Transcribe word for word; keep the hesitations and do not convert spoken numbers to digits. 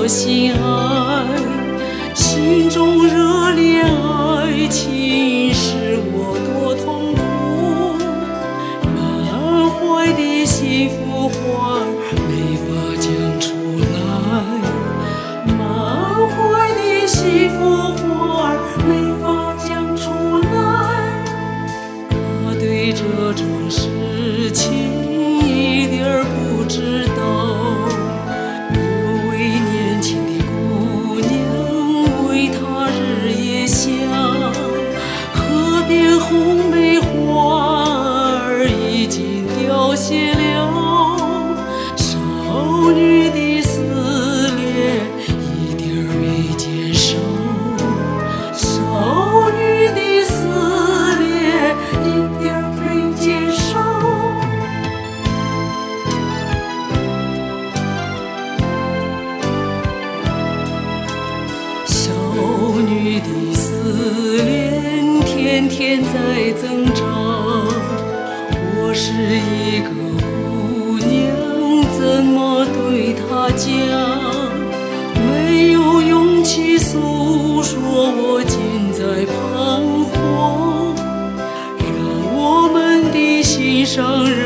我心爱，心中热烈爱情使我多痛苦，满怀的幸福花没法讲出来，满怀的幸福花没法讲出来。他对这种事情一点儿不知道，有位年轻的姑娘为他日夜想，河边红梅花儿已经凋谢了，少女的思念一点儿没减少，少女的思念一点儿没减少。少女的思念天天在增长，我是一个姑娘，怎么对她讲？没有勇气诉说，我尽在彷徨，让我们的心上人